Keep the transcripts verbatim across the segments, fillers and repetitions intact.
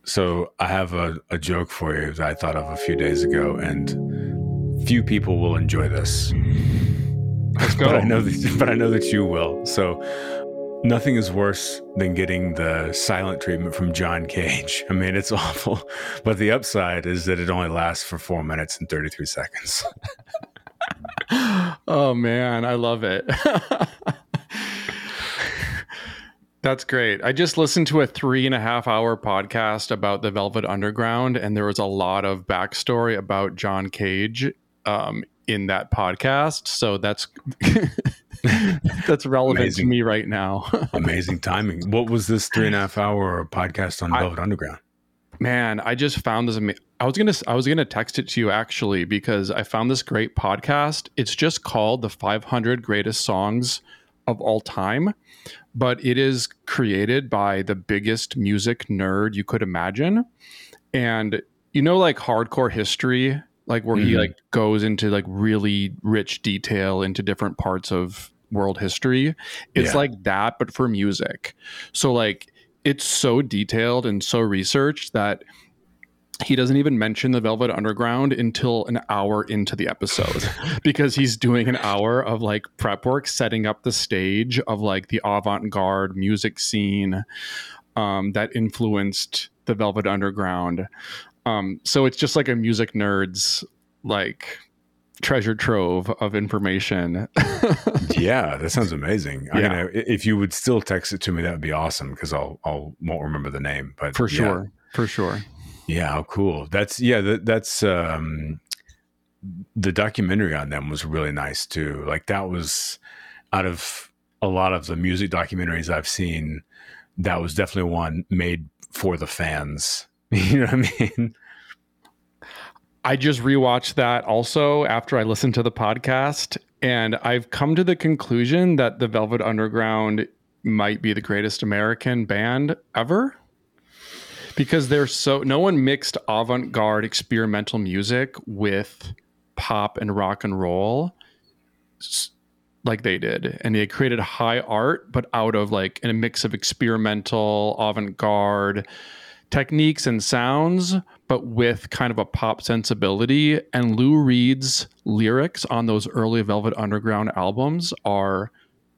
So I have a, a joke for you that I thought of a few days ago, and few people will enjoy this. Let's go. but I know that, but I know that you will. So nothing is worse than getting the silent treatment from John Cage. I mean, it's awful, but the upside is that it only lasts for four minutes and thirty-three seconds. Oh man, I love it. That's great. I just listened to a three and a half hour podcast about the Velvet Underground, and there was a lot of backstory about John Cage um, in that podcast. So that's that's relevant Amazing. to me right now. Amazing timing. What was this three and a half hour podcast on I, Velvet Underground? Man, I just found this amazing. I was gonna I was gonna text it to you actually because I found this great podcast. It's just called the five hundred Greatest Songs of All Time, but it is created by the biggest music nerd you could imagine. And you know, like hardcore history, like where mm-hmm. he like goes into like really rich detail into different parts of world history. It's yeah. like that, but for music. So like it's so detailed and so researched that he doesn't even mention the Velvet Underground until an hour into the episode because he's doing an hour of like prep work, setting up the stage of like the avant-garde music scene um, that influenced the Velvet Underground. Um, so it's just like a music nerd's like treasure trove of information. Yeah, that sounds amazing. Yeah. I mean, if you would still text it to me, that would be awesome because I'll I'll won't remember the name. But for yeah. sure, for sure. Yeah, how cool. That's yeah, that, that's um the documentary on them was really nice too. Like that was out of a lot of the music documentaries I've seen, that was definitely one made for the fans. You know what I mean? I just rewatched that also after I listened to the podcast, and I've come to the conclusion that the Velvet Underground might be the greatest American band ever. Because they're so, no one mixed avant-garde experimental music with pop and rock and roll like they did. And they created high art, but out of like a mix of experimental avant-garde techniques and sounds, but with kind of a pop sensibility. And Lou Reed's lyrics on those early Velvet Underground albums are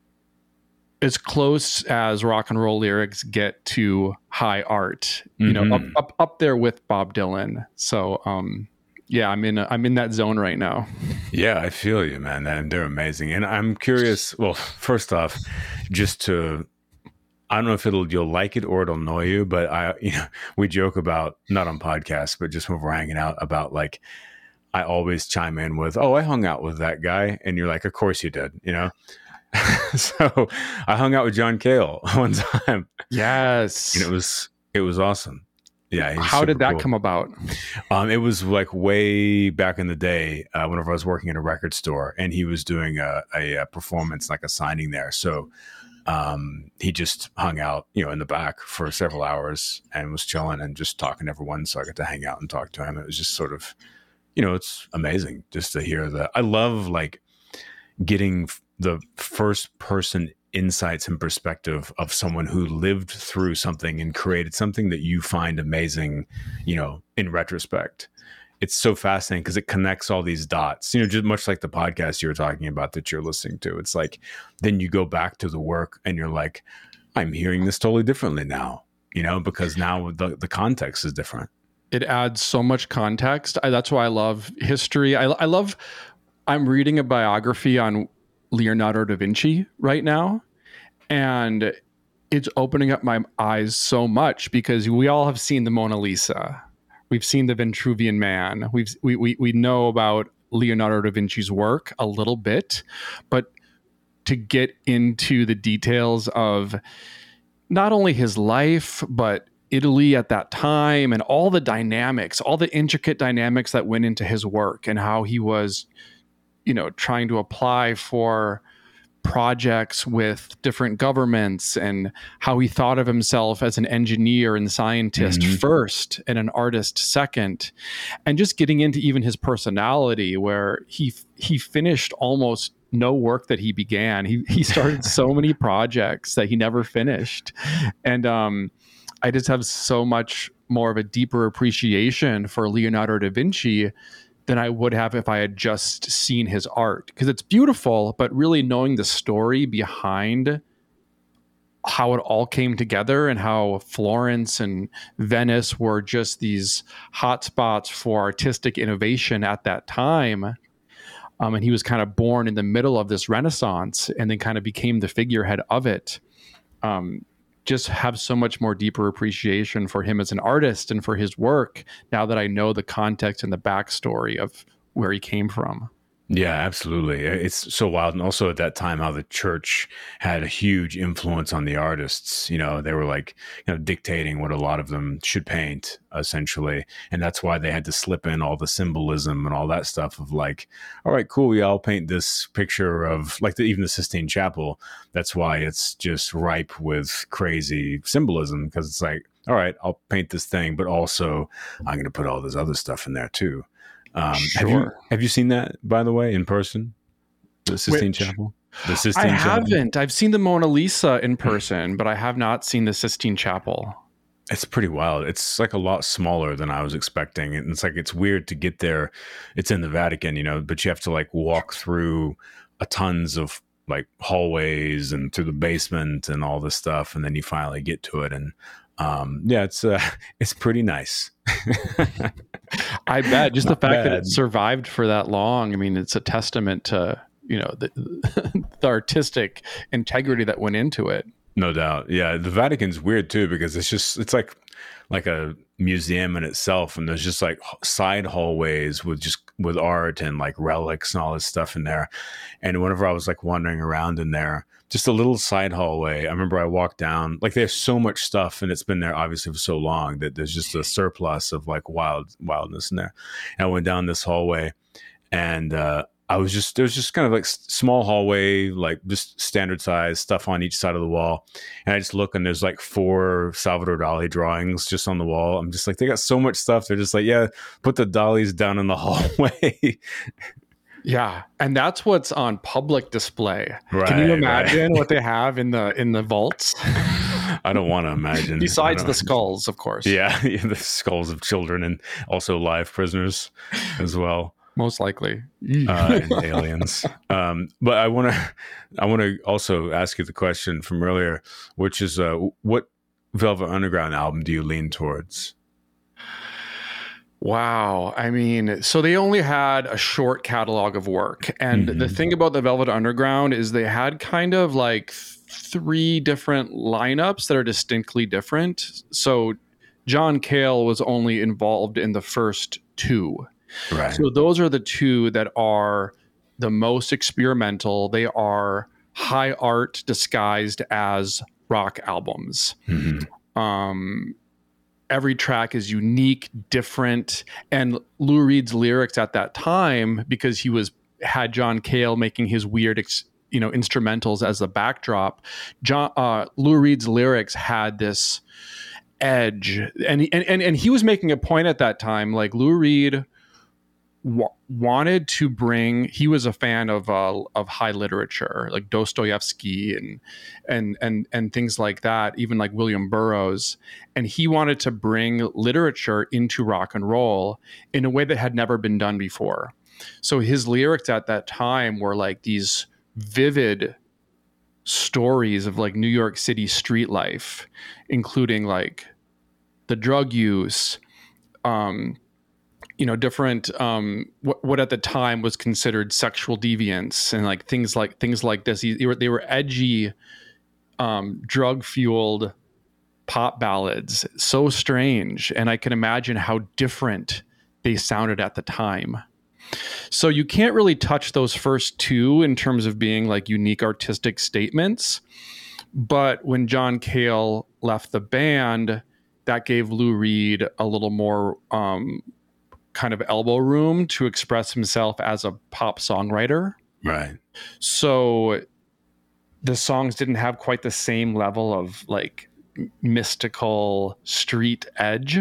as close as rock and roll lyrics get to high art, you mm-hmm. know, up, up up there with Bob Dylan. So, um, yeah, I'm in a, I'm in that zone right now. Yeah, I feel you, man. And they're amazing. And I'm curious. Well, first off, just to, I don't know if it'll you'll like it or it'll annoy you, but I, you know, we joke about not on podcasts, but just when we're hanging out about like, I always chime in with, "Oh, I hung out with that guy," and you're like, "Of course you did," you know. So I hung out with John Cale one time. Yes. And it was it was awesome. Yeah. How did that cool. come about? Um, it was like way back in the day, uh, whenever I was working at a record store, and he was doing a, a, a performance, like a signing there. So um, he just hung out, you know, in the back for several hours and was chilling and just talking to everyone. So I got to hang out and talk to him. It was just sort of, you know, it's amazing just to hear that. I love like getting the first person insights and perspective of someone who lived through something and created something that you find amazing, you know, in retrospect. It's so fascinating because it connects all these dots, you know, just much like the podcast you were talking about that you're listening to. It's like, then you go back to the work and you're like, I'm hearing this totally differently now, you know, because now the, the context is different. It adds so much context. I, that's why I love history. I, I love, I'm reading a biography on Leonardo da Vinci right now, and it's opening up my eyes so much because we all have seen the Mona Lisa, we've seen the Vitruvian Man, we've we we we know about Leonardo da Vinci's work a little bit, but to get into the details of not only his life but Italy at that time and all the dynamics, all the intricate dynamics that went into his work and how he was, you know, trying to apply for projects with different governments and how he thought of himself as an engineer and scientist mm-hmm. first and an artist second, and just getting into even his personality where he he finished almost no work that he began. He he started so many projects that he never finished. And um, I just have so much more of a deeper appreciation for Leonardo da Vinci than I would have if I had just seen his art, because it's beautiful, but really knowing the story behind how it all came together and how Florence and Venice were just these hotspots for artistic innovation at that time. Um, and he was kind of born in the middle of this Renaissance and then kind of became the figurehead of it. Um, just have so much more deeper appreciation for him as an artist and for his work now that I know the context and the backstory of where he came from. Yeah, absolutely. It's so wild. And also at that time, how the church had a huge influence on the artists. You know, they were like, you know, dictating what a lot of them should paint, essentially. And that's why they had to slip in all the symbolism and all that stuff of like, all right, cool. Yeah, I'll paint this picture of like the, even the Sistine Chapel. That's why it's just ripe with crazy symbolism, because it's like, all right, I'll paint this thing, but also I'm going to put all this other stuff in there too. Um, sure. Have you have you seen that, by the way, in person? The Sistine Which, Chapel. The Sistine I Chapel? haven't. I've seen the Mona Lisa in person, but I have not seen the Sistine Chapel. It's pretty wild. It's like a lot smaller than I was expecting, and it's like it's weird to get there. It's in the Vatican, you know, but you have to like walk through a tons of like hallways and through the basement and all this stuff, and then you finally get to it. And um, yeah, it's uh, it's pretty nice. I bet just Not the fact bad. that it survived for that long. I mean, it's a testament to, you know, the, the artistic integrity that went into it. No doubt. Yeah. The Vatican's weird too, because it's just, it's like, like a museum in itself. And there's just like side hallways with just with art and like relics and all this stuff in there. And whenever I was like wandering around in there, just a little side hallway, I remember I walked down, like there's so much stuff and it's been there obviously for so long that there's just a surplus of like wild wildness in there. And I went down this hallway and, uh, I was just, there was just kind of like small hallway, like just standard size stuff on each side of the wall. And I just look and there's like four Salvador Dali drawings just on the wall. I'm just like, they got so much stuff. They're just like, yeah, put the Dalis down in the hallway. Yeah. And that's what's on public display. Right, Can you imagine right. what they have in the, in the vaults? I don't want to imagine. Besides the skulls, of course. Yeah, yeah. The skulls of children and also live prisoners as well. Most likely. uh, and aliens. Um, but I want to, I want to also ask you the question from earlier, which is, uh, what Velvet Underground album do you lean towards? Wow. I mean, so they only had a short catalog of work. And Mm-hmm. the thing about the Velvet Underground is they had kind of like three different lineups that are distinctly different. So John Cale was only involved in the first two. Right. So those are the two that are the most experimental. They are high art disguised as rock albums. Mm-hmm. Um, every track is unique, different. And Lou Reed's lyrics at that time, because he was had John Cale making his weird, ex, you know, instrumentals as the backdrop. John uh, Lou Reed's lyrics had this edge, and and and and he was making a point at that time, like Lou Reed w- wanted to bring. He was a fan of uh, of high literature, like Dostoevsky and and and and things like that, even like William Burroughs, and he wanted to bring literature into rock and roll in a way that had never been done before. So his lyrics at that time were like these vivid stories of like New York City street life, including like the drug use, um, you know, different um, what, what at the time was considered sexual deviance, and like things like things like this. They were, they were edgy, um, drug fueled pop ballads, so strange, and I can imagine how different they sounded at the time. So you can't really touch those first two in terms of being like unique artistic statements. But when John Cale left the band, that gave Lou Reed a little more um, kind of elbow room to express himself as a pop songwriter. Right. So the songs didn't have quite the same level of like mystical street edge.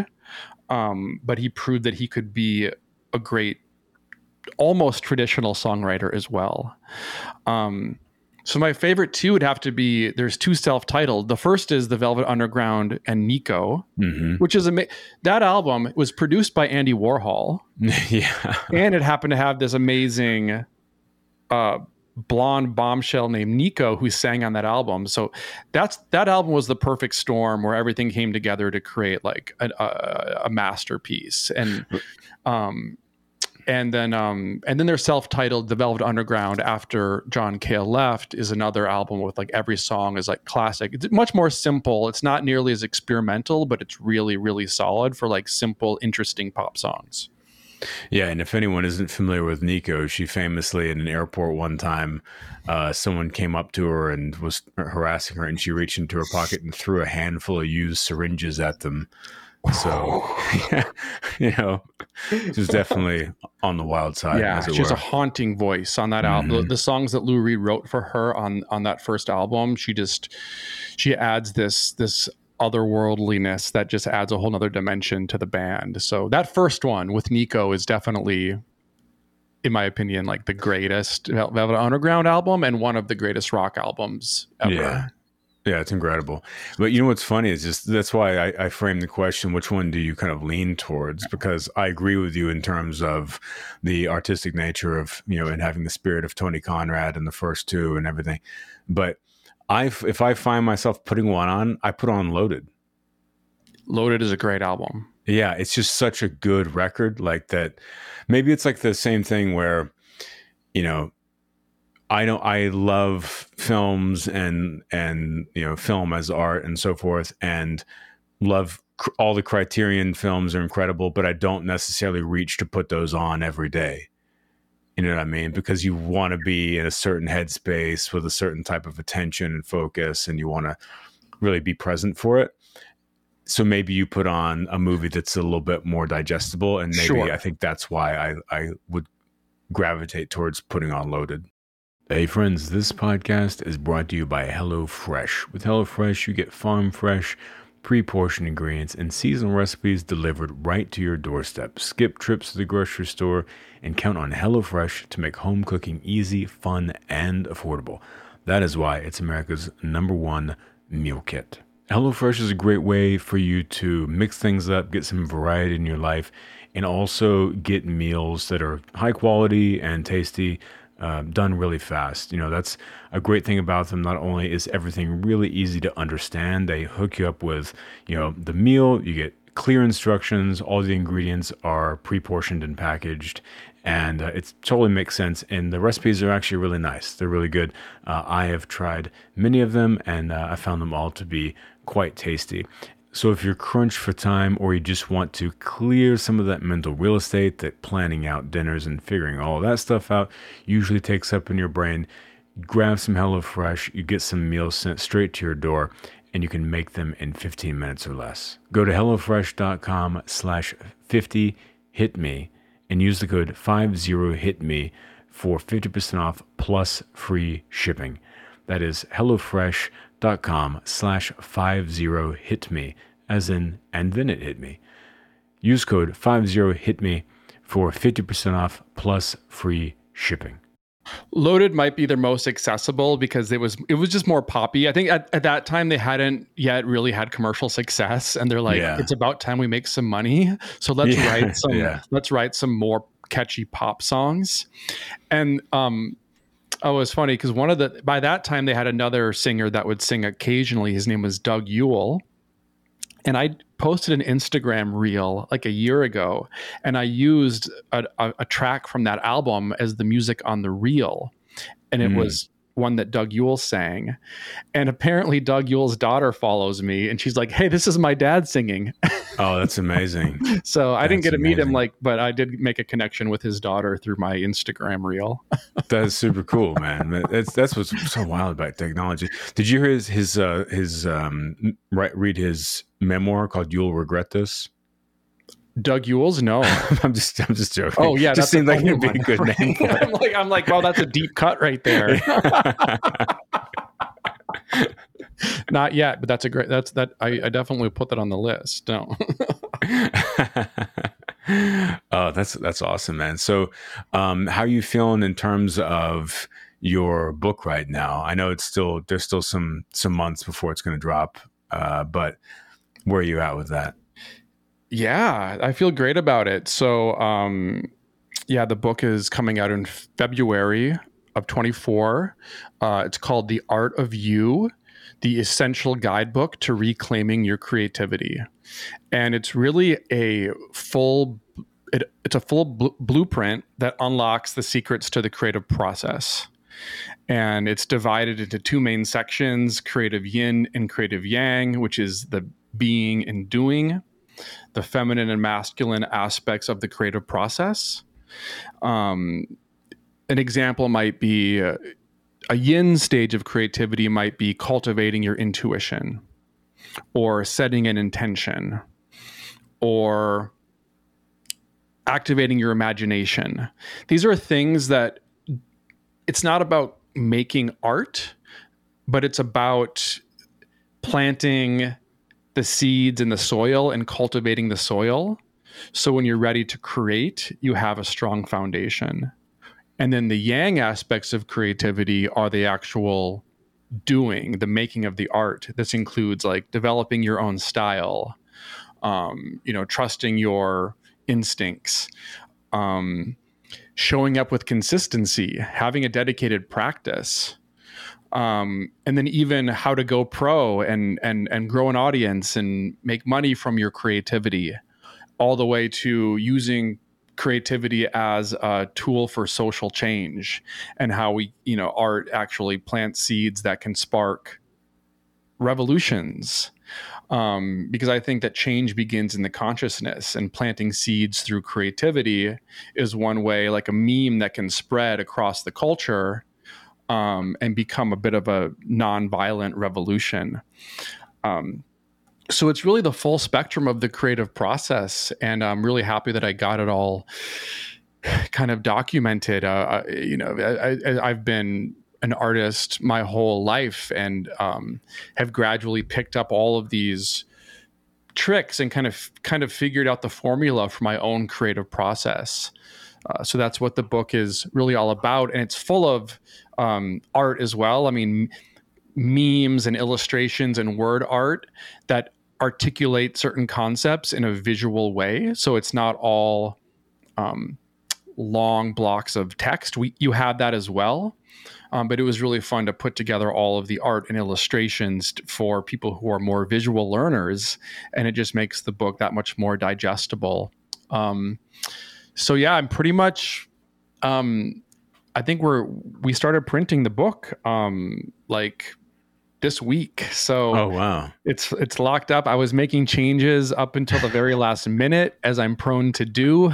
Um, but he proved that he could be a great, almost traditional songwriter as well. Um, So my favorite two would have to be, there's two self-titled. The first is the Velvet Underground and Nico, mm-hmm. which is ama- that album was produced by Andy Warhol. Yeah. And it happened to have this amazing uh, blonde bombshell named Nico who sang on that album. So that's that album was the perfect storm where everything came together to create like a, a, a masterpiece. And um And then, um, and then their self-titled "The Velvet Underground" after John Cale left is another album with like every song is like classic. It's much more simple. It's not nearly as experimental, but it's really, really solid for like simple, interesting pop songs. Yeah, and if anyone isn't familiar with Nico, she famously in an airport one time, uh, someone came up to her and was harassing her, and she reached into her pocket and threw a handful of used syringes at them. So, yeah, you know, she's definitely on the wild side. Yeah, as it she has were. a haunting voice on that album. Mm-hmm. The, the songs that Lou Reed wrote for her on on that first album, she just she adds this this otherworldliness that just adds a whole nother dimension to the band. So that first one with Nico is definitely, in my opinion, like the greatest Velvet Underground album and one of the greatest rock albums ever. Yeah. Yeah, it's incredible. But you know what's funny is just that's why I, I framed the question, which one do you kind of lean towards? Because I agree with you in terms of the artistic nature of, you know, and having the spirit of Tony Conrad in the first two and everything. But I, if I find myself putting one on, I put on Loaded. Loaded is a great album. Yeah, it's just such a good record like that. Maybe it's like the same thing where, you know, I don't. I love films and and you know film as art and so forth, and love cr- all the Criterion films are incredible. But I don't necessarily reach to put those on every day. You know what I mean? Because you want to be in a certain headspace with a certain type of attention and focus, and you want to really be present for it. So maybe you put on a movie that's a little bit more digestible, and maybe Sure. I think that's why I I would gravitate towards putting on Loaded. Hey friends, this podcast is brought to you by HelloFresh. With HelloFresh, you get farm fresh, pre-portioned ingredients and seasonal recipes delivered right to your doorstep. Skip trips to the grocery store and count on HelloFresh to make home cooking easy, fun, and affordable. That is why it's America's number one meal kit. HelloFresh is a great way for you to mix things up, get some variety in your life, and also get meals that are high quality and tasty. Uh, done really fast. You know, that's a great thing about them. Not only is everything really easy to understand, they hook you up with, you know, the meal, you get clear instructions, all the ingredients are pre-portioned and packaged, and uh, it totally makes sense. And the recipes are actually really nice. They're really good. Uh, I have tried many of them, and uh, I found them all to be quite tasty. So if you're crunched for time or you just want to clear some of that mental real estate that planning out dinners and figuring all that stuff out usually takes up in your brain, grab some HelloFresh, you get some meals sent straight to your door, and you can make them in fifteen minutes or less. Go to HelloFresh.com slash 50 hit me and use the code fifty hit me for fifty percent off plus free shipping. That is HelloFresh.com slash 50 hit me, as in, and then it hit me. Use code fifty hit me for fifty percent off plus free shipping. Loaded might be their most accessible because it was it was just more poppy. I think at, at that time they hadn't yet really had commercial success, and they're like, Yeah. it's about time we make some money. So let's Yeah, write some yeah. let's write some more catchy pop songs. And um oh, it's funny because one of the by that time they had another singer that would sing occasionally. His name was Doug Yule. And I posted an Instagram reel like a year ago, and I used a, a, a track from that album as the music on the reel. And it mm. was one that Doug Yule sang. And apparently Doug Yule's daughter follows me, and she's like, hey, this is my dad singing. Oh, that's amazing. So I that's didn't get to amazing. meet him, like, but I did make a connection with his daughter through my Instagram reel. That's super cool, man. That's that's what's so wild about technology. Did you hear his his uh, his um right, read his memoir called "You'll Regret This"? Doug Yule's? No. I'm just I'm just joking. Oh yeah, just seemed like it'd be a good name for it. I'm like I'm like, wow, that's a deep cut right there. Not yet, but that's a great. That's that. I, I definitely put that on the list. No. Oh, that's that's awesome, man. So, um, how are you feeling in terms of your book right now? I know it's still, there's still some, some months before it's going to drop. Uh, but where are you at with that? Yeah, I feel great about it. So, um, yeah, the book is coming out in February of twenty-four. Uh, it's called The Art of You, the Essential Guidebook to Reclaiming Your Creativity. And it's really a full, it, it's a full bl- blueprint that unlocks the secrets to the creative process. And it's divided into two main sections, creative yin and creative yang, which is the being and doing, the feminine and masculine aspects of the creative process. Um, an example might be uh, a yin stage of creativity might be cultivating your intuition, or setting an intention, or activating your imagination. These are things that it's not about making art, but it's about planting the seeds in the soil and cultivating the soil. So when you're ready to create, you have a strong foundation. And then the yang aspects of creativity are the actual doing, the making of the art. This includes like developing your own style, um, you know, trusting your instincts, um, showing up with consistency, having a dedicated practice, um, and then even how to go pro and and and grow an audience and make money from your creativity, all the way to using creativity as a tool for social change, and how we, you know, art actually plants seeds that can spark revolutions. Um, because I think that change begins in the consciousness, and planting seeds through creativity is one way, like a meme that can spread across the culture, um, and become a bit of a nonviolent revolution. Um, so it's really the full spectrum of the creative process, and I'm really happy that I got it all kind of documented. Uh, you know, I, I, I've been an artist my whole life, and um, have gradually picked up all of these tricks and kind of kind of figured out the formula for my own creative process. Uh, so that's what the book is really all about, and it's full of um, art as well. I mean, memes and illustrations and word art that articulate certain concepts in a visual way. So it's not all um, long blocks of text. We you have that as well. Um, but it was really fun to put together all of the art and illustrations for people who are more visual learners, and it just makes the book that much more digestible. Um, so yeah, I'm pretty much, um, I think we're, we started printing the book um, like this week. So oh, wow. It's it's locked up. I was making changes up until the very last minute, as I'm prone to do.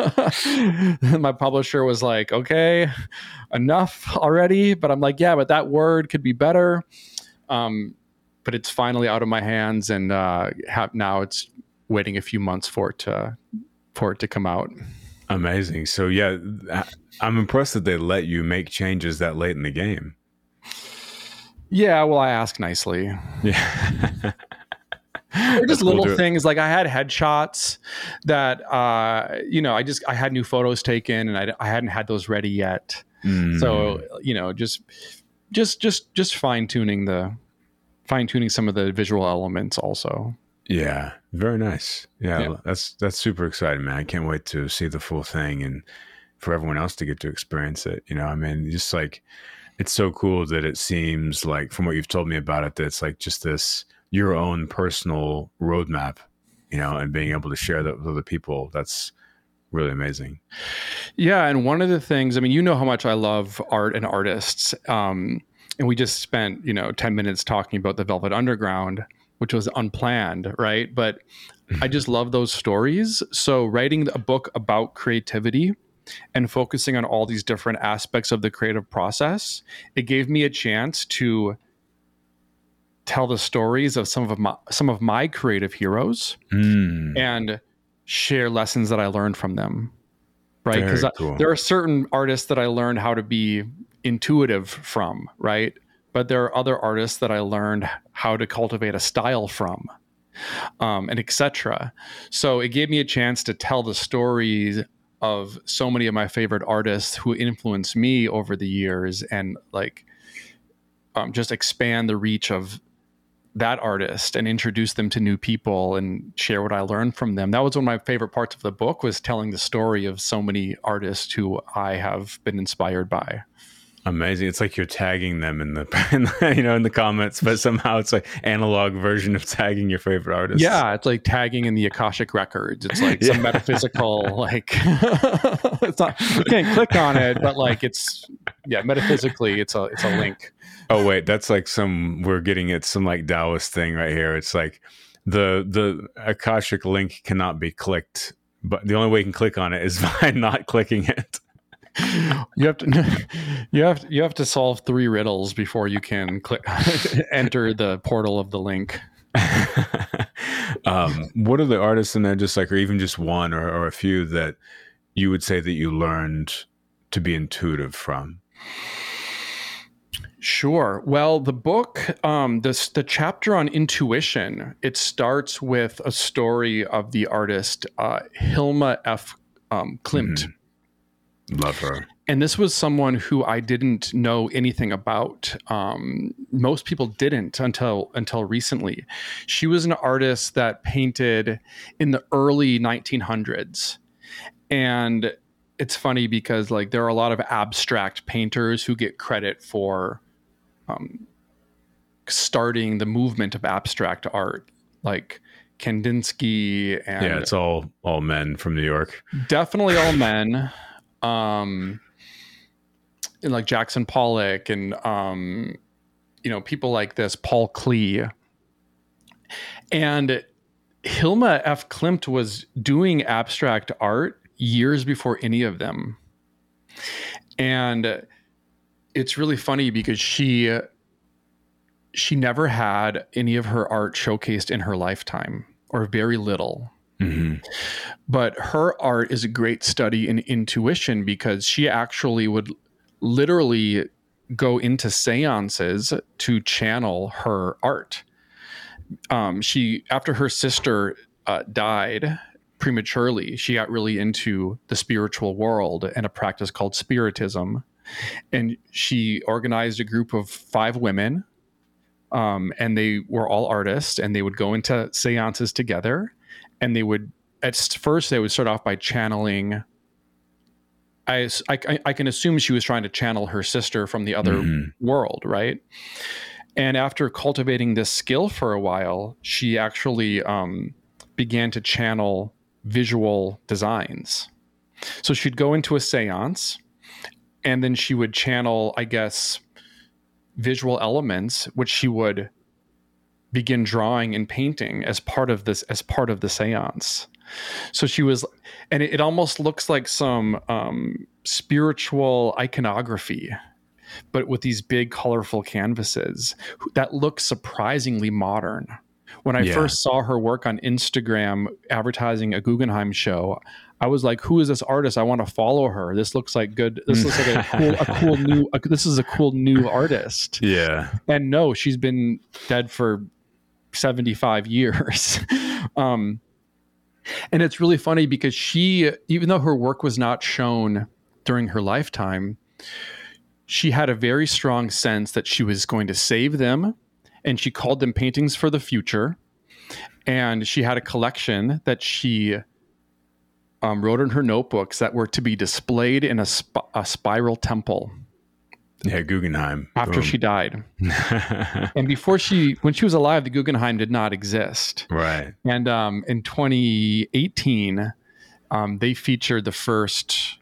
My publisher was like, okay, enough already. But I'm like, yeah, but that word could be better. Um, but it's finally out of my hands, and uh, have, now it's waiting a few months for it to for it to come out. Amazing. So yeah, I'm impressed that they let you make changes that late in the game. Yeah, well, I ask nicely. Yeah. Or just little cool things, like I had headshots that, uh, you know, I just, I had new photos taken, and I, I hadn't had those ready yet. Mm. So, you know, just, just, just, just fine tuning the, fine tuning some of the visual elements also. Yeah. Very nice. Yeah, yeah. That's, that's super exciting, man. I can't wait to see the full thing, and for everyone else to get to experience it. You know, I mean, just like, it's so cool that it seems like, from what you've told me about it, that it's like just this, your own personal roadmap, you know, and being able to share that with other people. That's really amazing. Yeah. And one of the things, I mean, you know how much I love art and artists. Um, and we just spent, you know, ten minutes talking about the Velvet Underground, which was unplanned, right? But I just love those stories. So writing a book about creativity and focusing on all these different aspects of the creative process, it gave me a chance to tell the stories of some of my some of my creative heroes, mm. and share lessons that I learned from them. Right? Because cool. there are certain artists that I learned how to be intuitive from, right? But there are other artists that I learned how to cultivate a style from, um, and et cetera. So it gave me a chance to tell the stories of so many of my favorite artists who influenced me over the years, and like um, just expand the reach of that artist and introduce them to new people and share what I learned from them. That was one of my favorite parts of the book, was telling the story of so many artists who I have been inspired by. Amazing. It's like you're tagging them in the, in the, you know, in the comments, but somehow it's like analog version of tagging your favorite artists. Yeah, it's like tagging in the Akashic records. It's like some yeah. metaphysical, like it's not, you can't click on it, but like it's yeah, metaphysically, it's a it's a link. Oh wait, that's like some we're getting at some like Taoist thing right here. It's like the the Akashic link cannot be clicked, but the only way you can click on it is by not clicking it. You have to you have you have to solve three riddles before you can click enter the portal of the link. um, what are the artists in there, just like, or even just one or, or a few that you would say that you learned to be intuitive from? Sure. Well, the book, um, this the chapter on intuition, it starts with a story of the artist uh, Hilma F. Um, Klimt. Mm-hmm. Love her. And this was someone who I didn't know anything about. Um, most people didn't until until recently. She was an artist that painted in the early nineteen hundreds. And it's funny because like there are a lot of abstract painters who get credit for um, starting the movement of abstract art, like Kandinsky. And yeah, it's all all men from New York. Definitely all men. Um, and like Jackson Pollock and, um, you know, people like this, Paul Klee. And Hilma F. Klimt was doing abstract art years before any of them. And it's really funny because she, she never had any of her art showcased in her lifetime, or very little. Mm-hmm. But her art is a great study in intuition, because she actually would literally go into seances to channel her art. Um, she, after her sister uh, died prematurely, she got really into the spiritual world and a practice called Spiritism. And she organized a group of five women, um, and they were all artists, and they would go into seances together. And they would, at first, they would start off by channeling. I, I, I can assume she was trying to channel her sister from the other mm-hmm. world, right? And after cultivating this skill for a while, she actually um, began to channel visual designs. So she'd go into a seance, and then she would channel, I guess, visual elements, which she would begin drawing and painting as part of this, as part of the seance. So she was, and it, it almost looks like some um, spiritual iconography, but with these big colorful canvases that look surprisingly modern. When I yeah. first saw her work on Instagram advertising a Guggenheim show, I was like, who is this artist? I want to follow her. This looks like good. This looks like a cool, a cool new, a, this is a cool new artist. Yeah. And no, she's been dead for seventy-five years. um, and it's really funny because she, even though her work was not shown during her lifetime, she had a very strong sense that she was going to save them, and she called them paintings for the future. And she had a collection that she um, wrote in her notebooks that were to be displayed in a, sp- a spiral temple. Yeah, Guggenheim. After Boom. She died. And before she, when she was alive, the Guggenheim did not exist. Right. And um, in twenty eighteen, um, they featured the first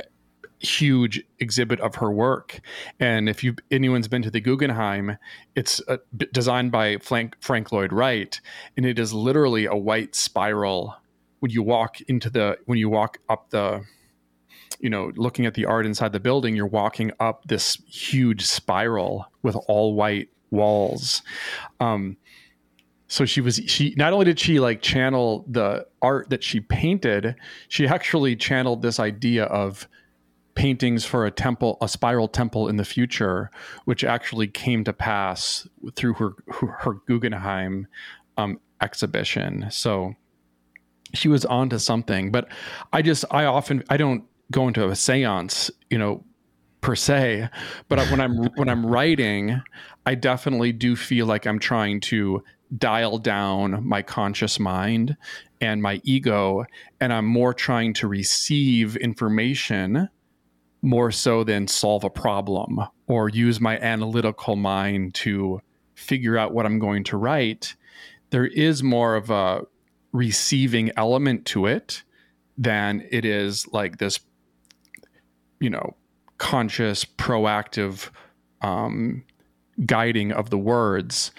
huge exhibit of her work. And if you anyone's been to the Guggenheim, it's uh, b- designed by Frank, Frank Lloyd Wright, and it is literally a white spiral. When you walk into the, when you walk up the, you know, looking at the art inside the building, you're walking up this huge spiral with all white walls. Um, so she was, she, not only did she like channel the art that she painted, she actually channeled this idea of paintings for a temple, a spiral temple in the future, which actually came to pass through her, her Guggenheim um, exhibition. So she was onto something. But I just, I often, I don't go into a seance, you know, per se, but when I'm, when I'm writing, I definitely do feel like I'm trying to dial down my conscious mind and my ego, and I'm more trying to receive information more so than solve a problem or use my analytical mind to figure out what I'm going to write. There is more of a receiving element to it than it is like this, you know, conscious, proactive um, guiding of the words.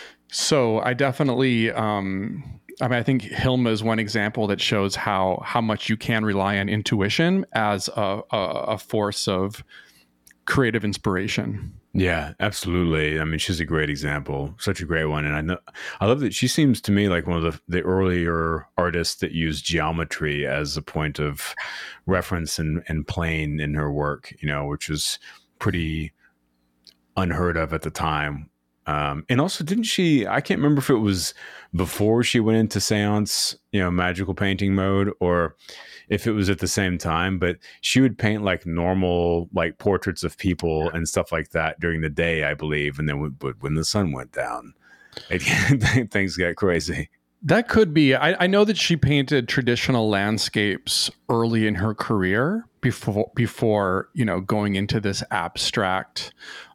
So I definitely, um, I mean, I think Hilma is one example that shows how how much you can rely on intuition as a, a, a force of creative inspiration. Yeah, absolutely. I mean, she's a great example, such a great one. And I know, I love that she seems to me like one of the, the earlier artists that used geometry as a point of reference and, and plane in her work, you know, which was pretty unheard of at the time. Um, and also, didn't she, I can't remember if it was before she went into seance, you know, magical painting mode, or if it was at the same time, but she would paint like normal, like portraits of people and stuff like that during the day, I believe. And then when, when the sun went down, it, things got crazy. That could be. I, I know that she painted traditional landscapes early in her career before, before, you know, going into this abstract,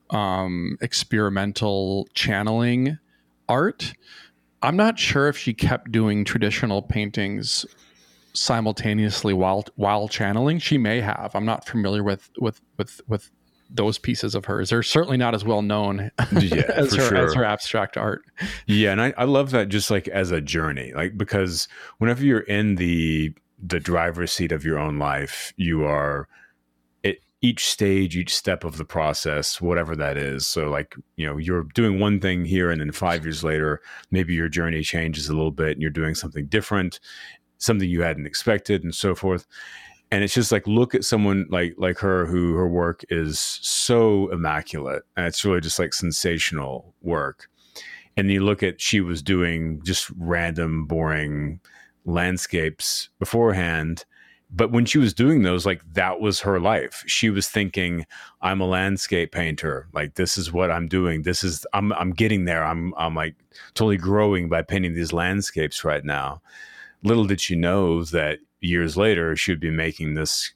um, experimental channeling art. I'm not sure if she kept doing traditional paintings simultaneously while while channeling. She may have. I'm not familiar with with with with those pieces of hers. They're certainly not as well known yeah, as her sure. as her abstract art. Yeah, and I, I love that just like as a journey, like because whenever you're in the the driver's seat of your own life, you are at each stage, each step of the process, whatever that is. So like, you know, you're doing one thing here, and then five years later, maybe your journey changes a little bit and you're doing something different, something you hadn't expected, and so forth. And it's just like, look at someone like like her, who her work is so immaculate, and it's really just like sensational work. And you look at, she was doing just random, boring landscapes beforehand, but when she was doing those, like that was her life. She was thinking, I'm a landscape painter. Like, this is what I'm doing. This is, I'm I'm getting there. I'm I'm like totally growing by painting these landscapes right now. Little did she know that years later, she would be making this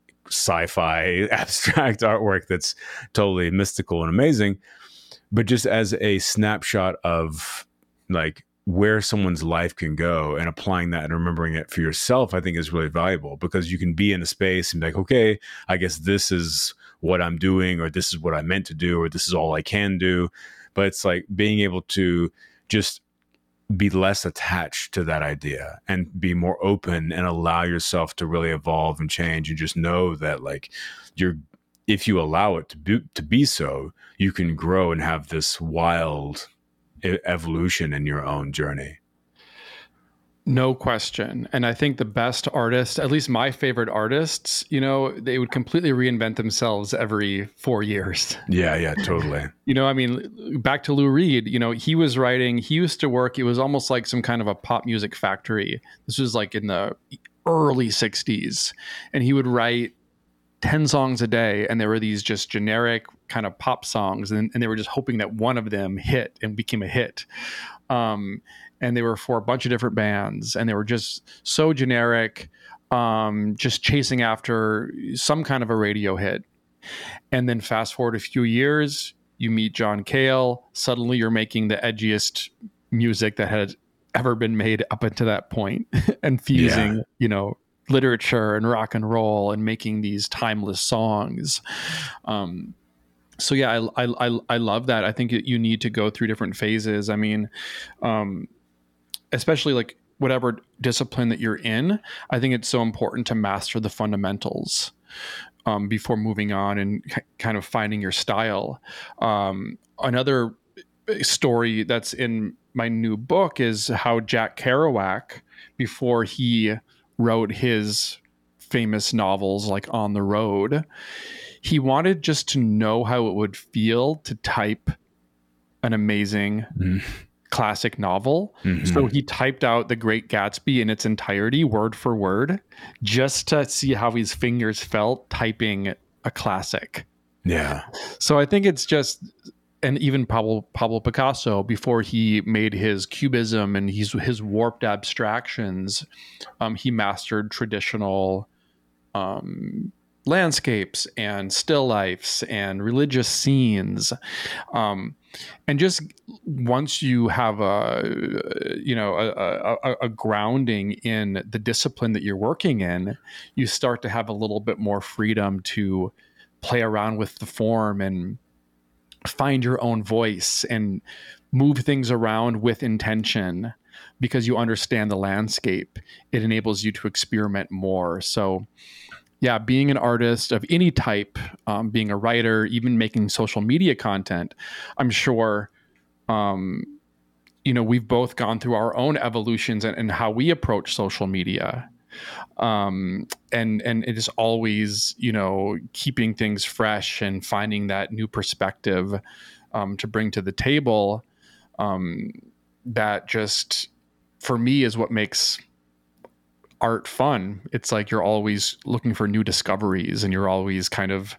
sci-fi abstract artwork that's totally mystical and amazing. But just as a snapshot of like where someone's life can go, and applying that and remembering it for yourself, I think is really valuable, because you can be in a space and be like, okay, I guess this is what I'm doing, or this is what I meant to do, or this is all I can do. But it's like being able to just be less attached to that idea and be more open and allow yourself to really evolve and change, and just know that like you're, if you allow it to be, to be so, you can grow and have this wild e- evolution in your own journey. No question. And I think the best artists, at least my favorite artists, you know, they would completely reinvent themselves every four years. Yeah, yeah, totally. You know, I mean, back to Lou Reed, you know, he was writing, he used to work, it was almost like some kind of a pop music factory. This was like in the early sixties. And he would write ten songs a day, and there were these just generic kind of pop songs, and, and they were just hoping that one of them hit and became a hit. Um, and they were for a bunch of different bands, and they were just so generic, um, just chasing after some kind of a radio hit. And then fast forward a few years, you meet John Cale. Suddenly you're making the edgiest music that had ever been made up until that point, and fusing, yeah. you know, literature and rock and roll, and making these timeless songs. Um, so yeah, I, I, I love that. I think you need to go through different phases. I mean, um, especially like whatever discipline that you're in, I think it's so important to master the fundamentals um, before moving on and k- kind of finding your style. Um, another story that's in my new book is how Jack Kerouac, before he wrote his famous novels like On the Road, he wanted just to know how it would feel to type an amazing, mm. classic novel. Mhm. So he typed out The Great Gatsby in its entirety, word for word, just to see how his fingers felt typing a classic. Yeah. So I think it's just, and even Pablo Pablo Picasso, before he made his cubism and his his warped abstractions, um, he mastered traditional um, landscapes and still lifes and religious scenes, um, and just once you have a you know a, a, a grounding in the discipline that you're working in, you start to have a little bit more freedom to play around with the form and find your own voice and move things around with intention, because you understand the landscape. It enables you to experiment more. So yeah, being an artist of any type, um, being a writer, even making social media content, I'm sure, um, you know, we've both gone through our own evolutions and, and how we approach social media. Um, and, and it is always, you know, keeping things fresh and finding that new perspective, um, to bring to the table. Um, that just, for me, is what makes art fun. It's like you're always looking for new discoveries, and you're always kind of,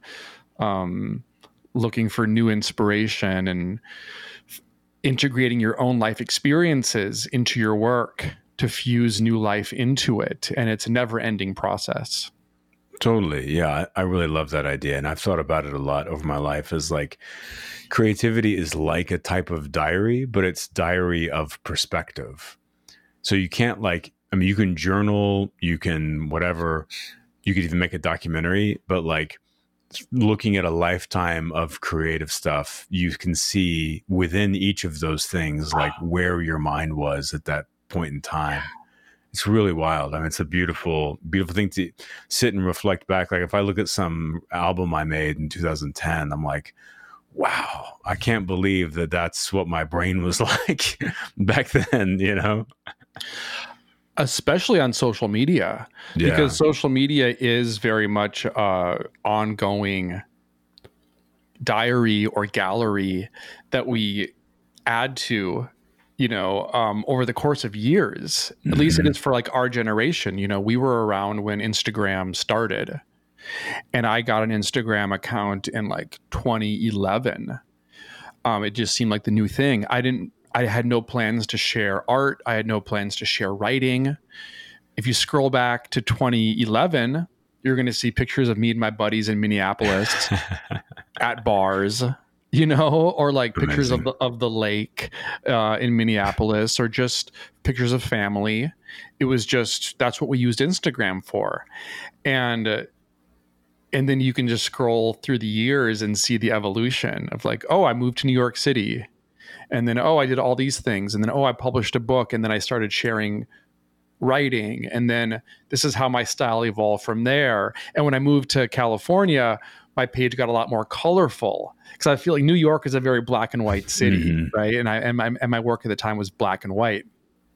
um, looking for new inspiration and f- integrating your own life experiences into your work to fuse new life into it. And it's a never ending process. Totally. Yeah. I, I really love that idea. And I've thought about it a lot over my life, as like creativity is like a type of diary, but it's diary of perspective. So you can't like, I mean, you can journal, you can whatever, you could even make a documentary, but like looking at a lifetime of creative stuff, you can see within each of those things, like where your mind was at that point in time. It's really wild. I mean, it's a beautiful, beautiful thing to sit and reflect back. Like if I look at some album I made in two thousand ten, I'm like, wow, I can't believe that that's what my brain was like back then, you know? Especially on social media, Yeah. because social media is very much uh, ongoing diary or gallery that we add to, you know, um, over the course of years. At least it Mhm. is for like our generation. You know, we were around when Instagram started, and I got an Instagram account in like twenty eleven. Um, it just seemed like the new thing. I didn't, I had no plans to share art. I had no plans to share writing. If you scroll back to twenty eleven, you're going to see pictures of me and my buddies in Minneapolis at bars, you know, or like pictures of Amazing. the, of the lake uh, in Minneapolis, or just pictures of family. It was just, that's what we used Instagram for. And, uh, and then you can just scroll through the years and see the evolution of like, oh, I moved to New York City. And then, oh, I did all these things. And then, oh, I published a book. And then I started sharing writing. And then this is how my style evolved from there. And when I moved to California, my page got a lot more colorful, because I feel like New York is a very black and white city, Mhm. right? And I and my, and my work at the time was black and white.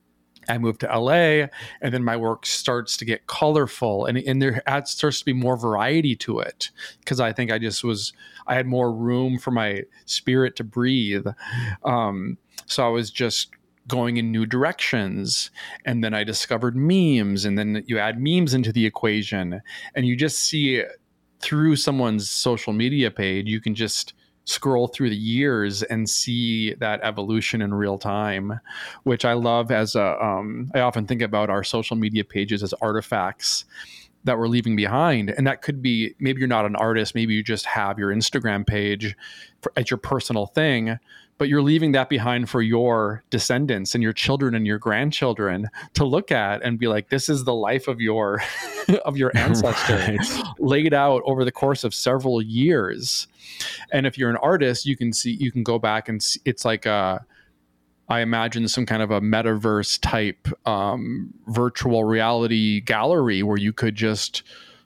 I moved to L A, and then my work starts to get colorful, and, and there adds, starts to be more variety to it, because I think I just was, I had more room for my spirit to breathe. Um, so I was just going in new directions, and then I discovered memes, and then you add memes into the equation, and you just see through someone's social media page, you can just scroll through the years and see that evolution in real time, which I love. As a, um, I often think about our social media pages as artifacts that we're leaving behind. And that could be, maybe you're not an artist, maybe you just have your Instagram page for, as your personal thing, but you're leaving that behind for your descendants and your children and your grandchildren to look at and be like, this is the life of your of your ancestor Right. laid out over the course of several years. And if you're an artist, you can see, you can go back and see, it's like a, I imagine some kind of a metaverse type um, virtual reality gallery where you could just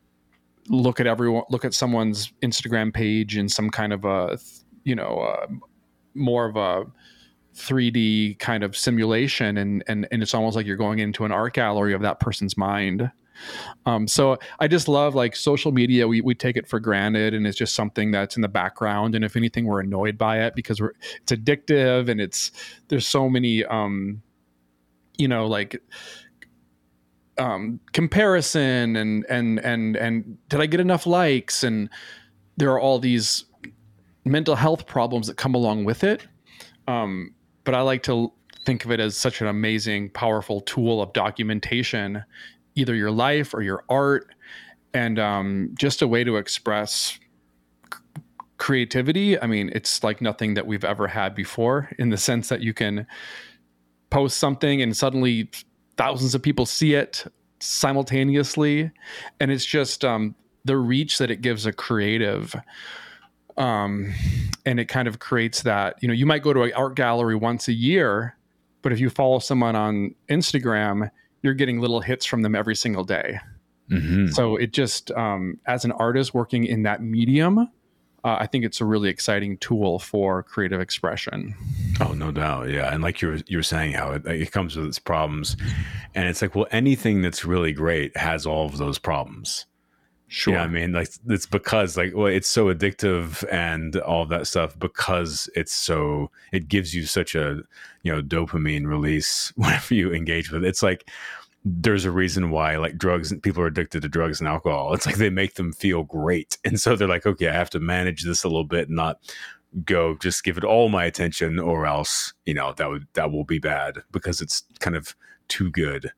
look at everyone, look at someone's Instagram page in some kind of a, you know, uh, more of a three D kind of simulation. And, and, and it's almost like you're going into an art gallery of that person's mind. Um, so I just love like social media. We, we take it for granted and it's just something that's in the background. And if anything, we're annoyed by it because we're, it's addictive and it's, there's so many, um, you know, like, um, comparison and, and, and, and did I get enough likes? And there are all these mental health problems that come along with it. Um, but I like to think of it as such an amazing, powerful tool of documentation, either your life or your art, and um, just a way to express c- creativity. I mean, it's like nothing that we've ever had before, in the sense that you can post something and suddenly thousands of people see it simultaneously. And it's just um, the reach that it gives a creative. Um, and it kind of creates that, you know, you might go to an art gallery once a year, but if you follow someone on Instagram, you're getting little hits from them every single day. Mm-hmm. So it just, um, as an artist working in that medium, uh, I think it's a really exciting tool for creative expression. Oh, no doubt. Yeah. And like you were, you were saying, how it, it comes with its problems. And it's like, well, anything that's really great has all of those problems. Sure. Yeah, I mean, like it's because like, well, it's so addictive and all that stuff because it's so, it gives you such a, you know, dopamine release whenever you engage with it. It's like, there's a reason why like drugs, people are addicted to drugs and alcohol. It's like they make them feel great. And so they're like, okay, I have to manage this a little bit and not go just give it all my attention, or else, you know, that would, that will be bad because it's kind of too good.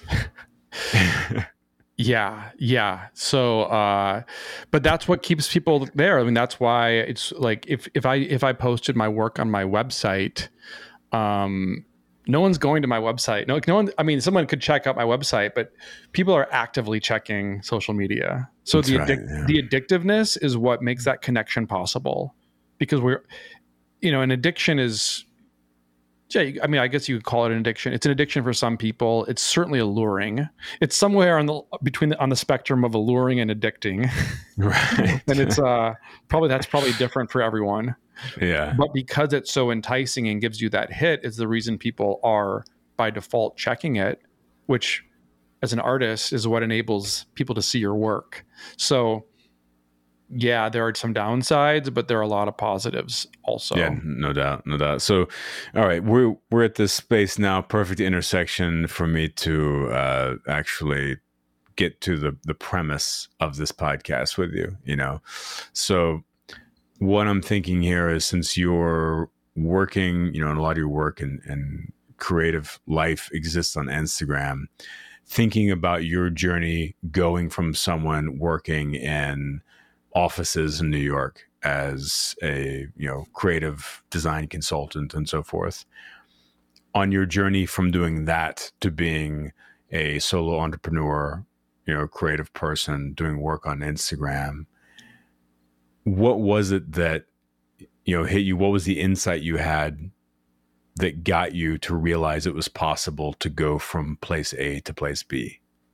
Yeah. Yeah. So, uh, but that's what keeps people there. I mean, that's why it's like, if, if I, if I posted my work on my website, um, no one's going to my website. No, no one, I mean, someone could check out my website, but people are actively checking social media. So that's the, right, addic- yeah. the addictiveness is what makes that connection possible, because we're, you know, an addiction is, yeah, I mean, I guess you could call it an addiction. It's an addiction for some people. It's certainly alluring. It's somewhere on the between the, on the spectrum of alluring and addicting. Right. And it's uh probably that's probably different for everyone. Yeah. But because it's so enticing and gives you that hit is the reason people are by default checking it, which as an artist is what enables people to see your work. So yeah, there are some downsides, but there are a lot of positives also. Yeah, no doubt, no doubt. So, all right, we're we're at this space now, perfect intersection for me to uh, actually get to the the premise of this podcast with you. You know, so what I'm thinking here is, since you're working, you know, and a lot of your work and and creative life exists on Instagram, thinking about your journey going from someone working in offices in New York as a, you know, creative design consultant and so forth, on your journey from doing that to being a solo entrepreneur, you know, creative person doing work on Instagram, what was it that, you know, hit you? What was the insight you had that got you to realize it was possible to go from place A to place B?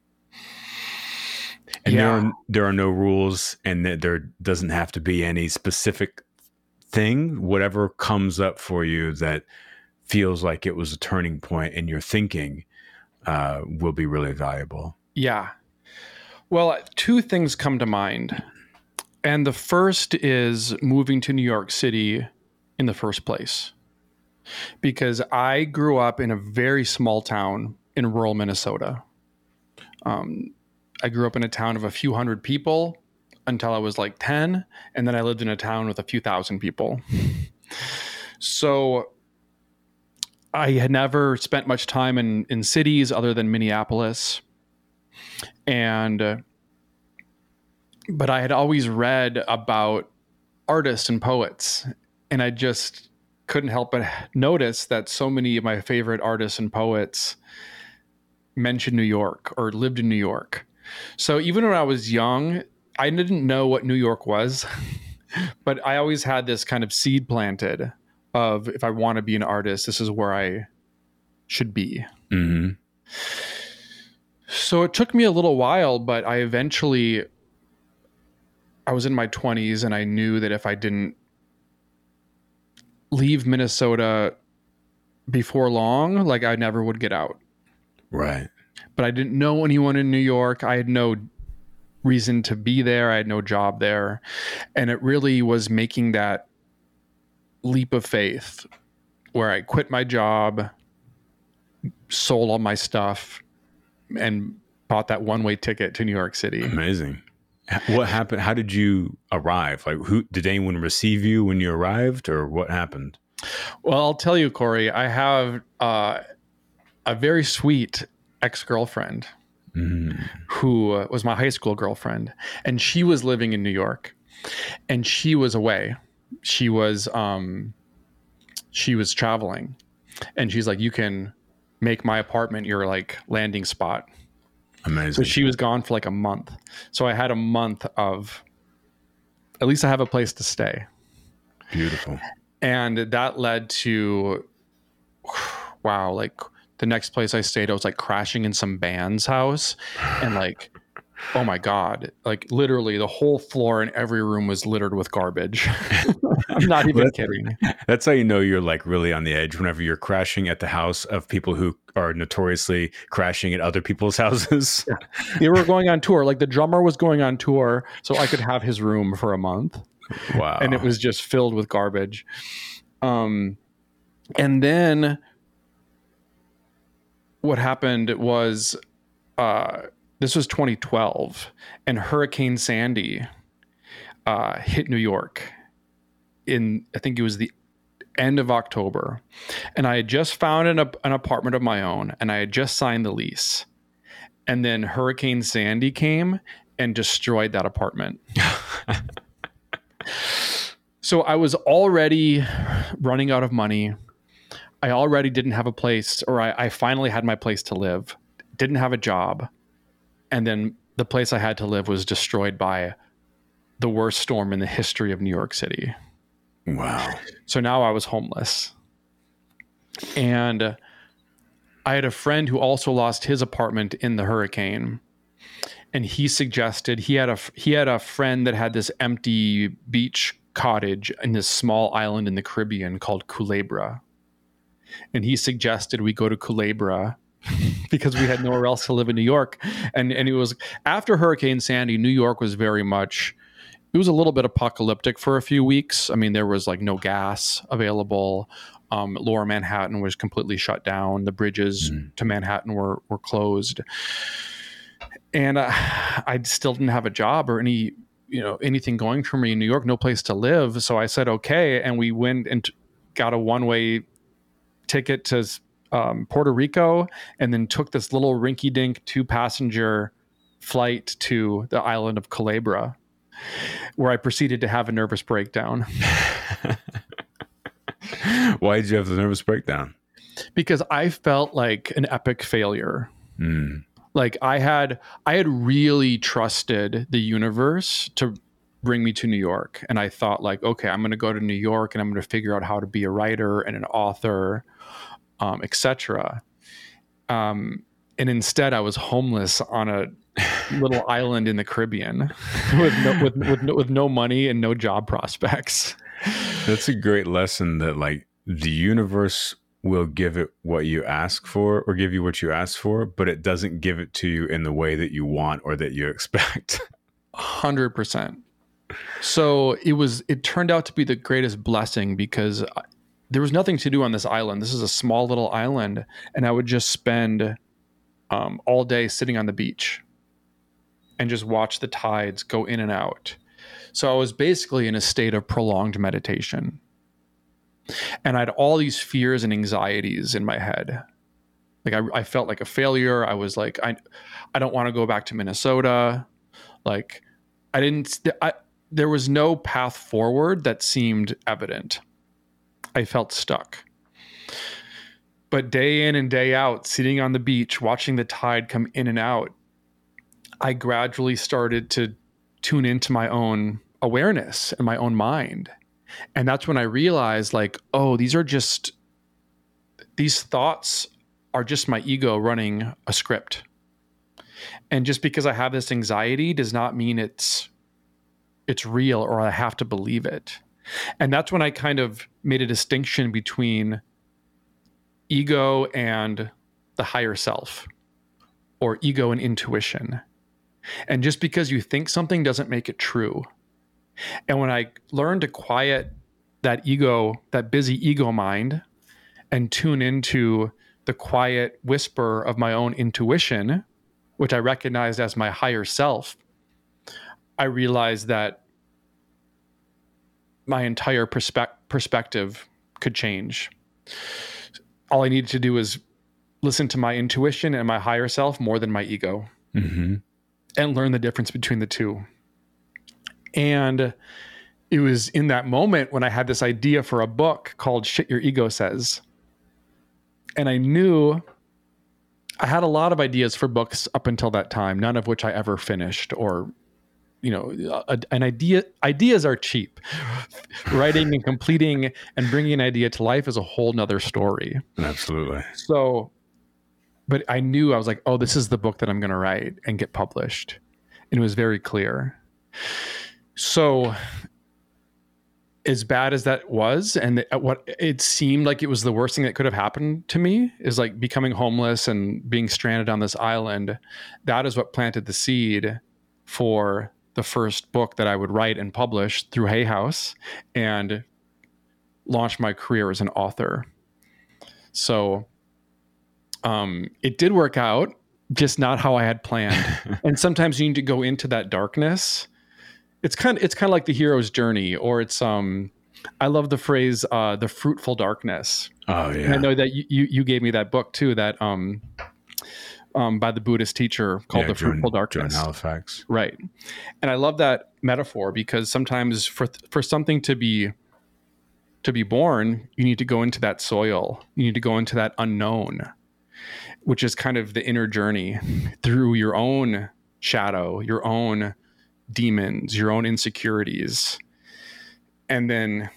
And yeah. there are there are no rules, and there doesn't have to be any specific thing. Whatever comes up for you that feels like it was a turning point in your thinking uh, will be really valuable. Yeah. Well, two things come to mind. And the first is moving to New York City in the first place. Because I grew up in a very small town in rural Minnesota. Um, I grew up in a town of a few hundred people until I was like ten. And then I lived in a town with a few thousand people. So I had never spent much time in, in cities other than Minneapolis. And, uh, but I had always read about artists and poets. And I just couldn't help but notice that so many of my favorite artists and poets mentioned New York or lived in New York. So even when I was young, I didn't know what New York was, but I always had this kind of seed planted of, if I want to be an artist, this is where I should be. Mm-hmm. So it took me a little while, but I eventually, I was in my twenties and I knew that if I didn't leave Minnesota before long, like I never would get out. Right. but I didn't know anyone in New York. I had no reason to be there. I had no job there. And it really was making that leap of faith where I quit my job, sold all my stuff, and bought that one-way ticket to New York City. Amazing. What happened? How did you arrive? Like, who did anyone receive you when you arrived, or what happened? Well, I'll tell you, Corey, I have uh, a very sweet ex-girlfriend mm. who uh, was my high school girlfriend, and she was living in New York, and she was away. She was um, she was traveling, and she's like, "You can make my apartment your like landing spot." Amazing. So she was gone for like a month. So I had a month of, at least I have a place to stay. Beautiful. And that led to, wow, like the next place I stayed, I was like crashing in some band's house. And like, oh my God, like literally the whole floor in every room was littered with garbage. I'm not even well, that's, kidding. That's how you know you're like really on the edge whenever you're crashing at the house of people who are notoriously crashing at other people's houses. Yeah. They were going on tour. Like the drummer was going on tour so I could have his room for a month. Wow. And it was just filled with garbage. Um, and then what happened was, uh, this was twenty twelve, and Hurricane Sandy uh, hit New York in, I think it was the end of October. And I had just found an, an apartment of my own, and I had just signed the lease. And then Hurricane Sandy came and destroyed that apartment. So I was already running out of money. I already didn't have a place, or I, I finally had my place to live, didn't have a job. And then the place I had to live was destroyed by the worst storm in the history of New York City. Wow. So now I was homeless. And I had a friend who also lost his apartment in the hurricane. And he suggested, he had a, he had a friend that had this empty beach cottage in this small island in the Caribbean called Culebra. And he suggested we go to Culebra because we had nowhere else to live in New York. And and it was after Hurricane Sandy, New York was very much, it was a little bit apocalyptic for a few weeks. I mean, there was like no gas available. Um, Lower Manhattan was completely shut down. The bridges mm. to Manhattan were were closed. And uh, I still didn't have a job or any, you know, anything going for me in New York, no place to live. So I said, okay. And we went and t- got a one-way ticket to um, Puerto Rico, and then took this little rinky-dink two-passenger flight to the island of Culebra, where I proceeded to have a nervous breakdown. Why did you have the nervous breakdown? Because I felt like an epic failure. Mm. Like I had, I had really trusted the universe to bring me to New York. And I thought like, okay, I'm going to go to New York and I'm going to figure out how to be a writer and an author, um, et cetera. Um, and instead I was homeless on a little island in the Caribbean with no, with, with, no, with no money and no job prospects. That's a great lesson that like the universe will give it what you ask for or give you what you ask for, but it doesn't give it to you in the way that you want or that you expect. one hundred percent. So it was, it turned out to be the greatest blessing because there was nothing to do on this island. This is a small little island, and I would just spend um, all day sitting on the beach and just watch the tides go in and out. So I was basically in a state of prolonged meditation. And I had all these fears and anxieties in my head. Like I, I felt like a failure. I was like, I, I don't want to go back to Minnesota. Like I didn't, I, there was no path forward that seemed evident. I felt stuck. But day in and day out, sitting on the beach, watching the tide come in and out, I gradually started to tune into my own awareness and my own mind. And that's when I realized like, oh, these are just, these thoughts are just my ego running a script. And just because I have this anxiety does not mean it's, it's real or I have to believe it. And that's when I kind of made a distinction between ego and the higher self. or ego and intuition. And just because you think something doesn't make it true. And when I learned to quiet that ego, that busy ego mind, and tune into the quiet whisper of my own intuition, which I recognized as my higher self, I realized that my entire perspe- perspective could change. All I needed to do was listen to my intuition and my higher self more than my ego, mm-hmm. and learn the difference between the two. And it was in that moment when I had this idea for a book called Shit Your Ego Says. And I knew I had a lot of ideas for books up until that time, none of which I ever finished. Or, you know, a, an idea, ideas are cheap. Writing and completing and bringing an idea to life is a whole nother story. Absolutely. So, but I knew, I was like, oh, this is the book that I'm going to write and get published. And it was very clear. So as bad as that was, and what it seemed like it was the worst thing that could have happened to me, is like becoming homeless and being stranded on this island. That is what planted the seed for the first book that I would write and publish through Hay House and launch my career as an author. So um, it did work out, just not how I had planned. And sometimes you need to go into that darkness. It's kind of, it's kind of like the hero's journey, or it's, um, I love the phrase, uh, the fruitful darkness. Oh yeah. And I know that you, you, you gave me that book too, that, um, um, by the Buddhist teacher called yeah, The Joan, Fruitful Darkness. Joan Halifax. Right. And I love that metaphor, because sometimes for, for something to be, to be born, you need to go into that soil. You need to go into that unknown, which is kind of the inner journey through your own shadow, your own demons, your own insecurities. And then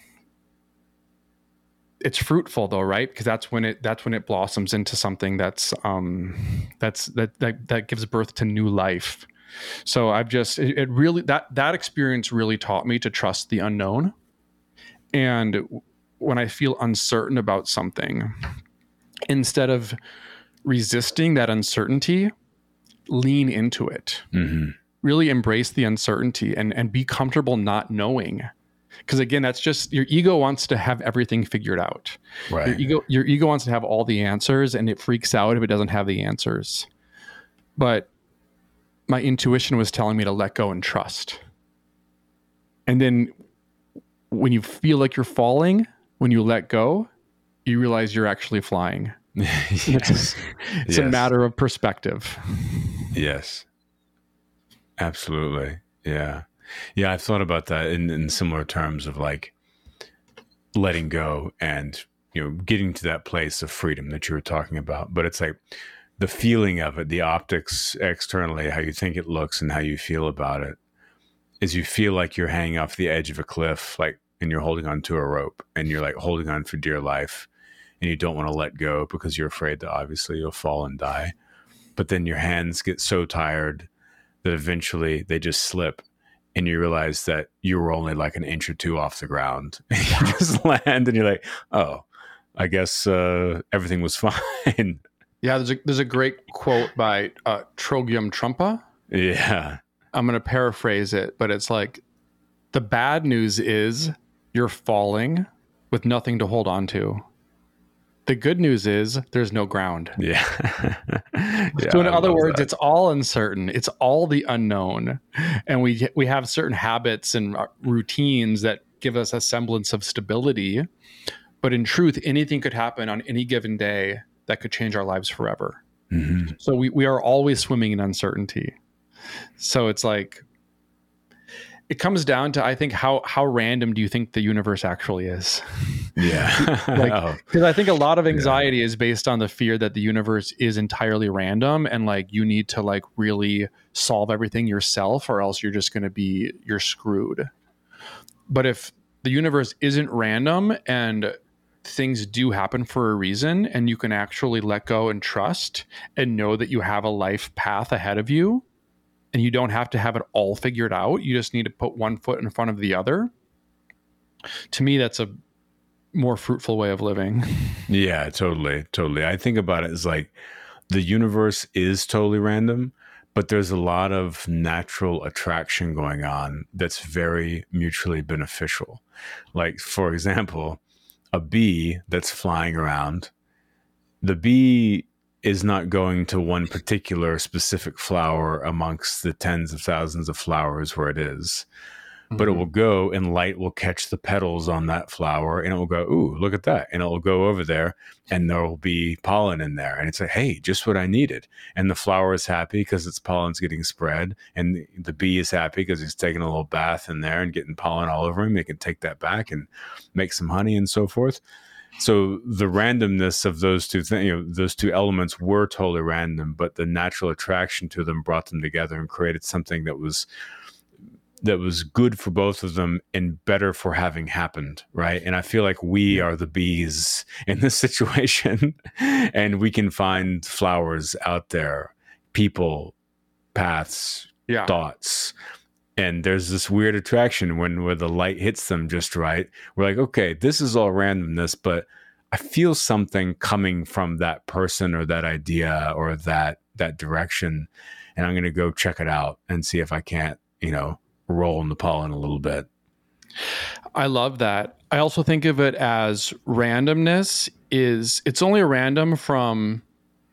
it's fruitful though, right? Because that's when it that's when it blossoms into something that's um that's that that that gives birth to new life. So I've just it, it really that that experience really taught me to trust the unknown. And when I feel uncertain about something, instead of resisting that uncertainty, lean into it. Mm-hmm. Really embrace the uncertainty and, and be comfortable not knowing. Because again, that's just, your ego wants to have everything figured out. Right. Your ego, your ego wants to have all the answers, and it freaks out if it doesn't have the answers. But my intuition was telling me to let go and trust. And then when you feel like you're falling, when you let go, you realize you're actually flying. Yes. It's, it's yes. a matter of perspective. Yes. Absolutely. Yeah. Yeah. I've thought about that in, in similar terms of like letting go and, you know, getting to that place of freedom that you were talking about. But it's like the feeling of it, the optics externally, how you think it looks and how you feel about it, is you feel like you're hanging off the edge of a cliff, like, and you're holding on to a rope and you're like holding on for dear life, and you don't want to let go because you're afraid that obviously you'll fall and die. But then your hands get so tired that eventually they just slip, and you realize that you were only like an inch or two off the ground. And you just land and you're like, oh, I guess uh, everything was fine. Yeah, there's a, there's a great quote by uh, Chogyam Trungpa. Yeah. I'm going to paraphrase it, but it's like, the bad news is you're falling with nothing to hold on to. The good news is there's no ground. Yeah. yeah so in I other words, that. It's all uncertain. It's all the unknown. And we we have certain habits and routines that give us a semblance of stability. But in truth, anything could happen on any given day that could change our lives forever. Mm-hmm. So we, we are always swimming in uncertainty. So it's like, it comes down to, I think, how how random do you think the universe actually is? Yeah. Like, because I think a lot of anxiety yeah. is based on the fear that the universe is entirely random, and like you need to like really solve everything yourself, or else you're just going to be, you're screwed. But if the universe isn't random and things do happen for a reason, and you can actually let go and trust and know that you have a life path ahead of you, and you don't have to have it all figured out. You just need to put one foot in front of the other. To me, that's a more fruitful way of living. Yeah, totally. Totally. I think about it as like the universe is totally random, but there's a lot of natural attraction going on that's very mutually beneficial. Like, for example, a bee that's flying around, the bee is not going to one particular specific flower amongst the tens of thousands of flowers where it is. But it will go and light will catch the petals on that flower and it will go, ooh, look at that. And it will go over there and there will be pollen in there. And it's like, hey, just what I needed. And the flower is happy because its pollen's getting spread. And the, the bee is happy because he's taking a little bath in there and getting pollen all over him. They can take that back and make some honey and so forth. So the randomness of those two things, you know, those two elements were totally random, but the natural attraction to them brought them together and created something that was that was good for both of them and better for having happened, right? And I feel like we are the bees in this situation, and we can find flowers out there, people, paths, yeah. thoughts. And there's this weird attraction when where the light hits them just right. We're like, okay, this is all randomness, but I feel something coming from that person or that idea or that that direction, and I'm going to go check it out and see if I can't, you know, roll in the pollen a little bit. I love that. I also think of it as randomness is it's only random from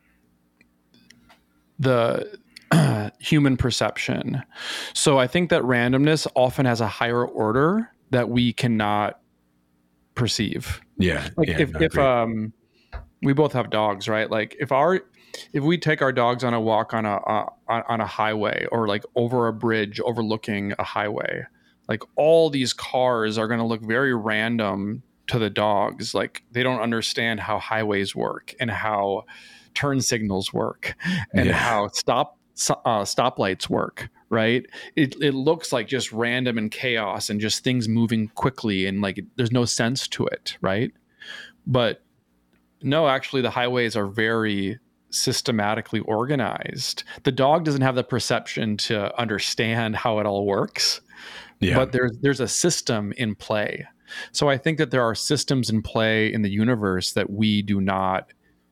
the uh, human perception. So I think that randomness often has a higher order that we cannot perceive. Yeah. Like yeah, if, no, if um we both have dogs, right? Like if our if we take our dogs on a walk on a uh, on a highway or like over a bridge overlooking a highway, like all these cars are going to look very random to the dogs. Like they don't understand how highways work and how turn signals work and yeah. how stop uh, stoplights work. Right? It it looks like just random and chaos and just things moving quickly and like there's no sense to it. Right? But no, actually, the highways are very systematically organized. The dog doesn't have the perception to understand how it all works, yeah. but there's there's a system in play. So I think that there are systems in play in the universe that we do not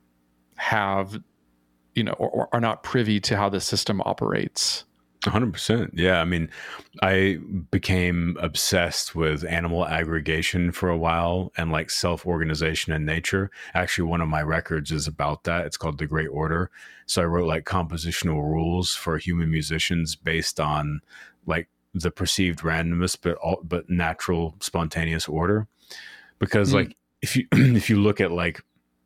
have, you know, or, or are not privy to how the system operates. one hundred percent. Yeah. I mean, I became obsessed with animal aggregation for a while and like self-organization in nature. Actually, one of my records is about that. It's called The Great Order. So I wrote like compositional rules for human musicians based on like the perceived randomness, but all, but natural spontaneous order. Because mm. like if you if you look at like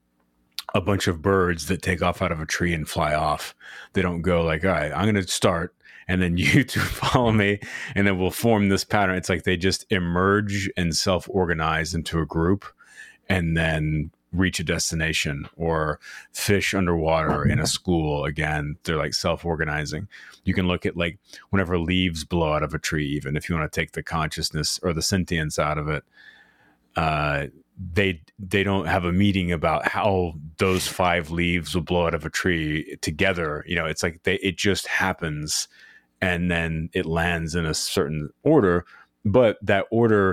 a bunch of birds that take off out of a tree and fly off, they don't go like, all right, I'm going to start and then you two follow me, and then we'll form this pattern. It's like they just emerge and self-organize into a group and then reach a destination. Or fish underwater in a school, again, they're like self-organizing. You can look at like whenever leaves blow out of a tree, even if you want to take the consciousness or the sentience out of it, uh, they they don't have a meeting about how those five leaves will blow out of a tree together. You know, it's like they it just happens. And then it lands in a certain order, but that order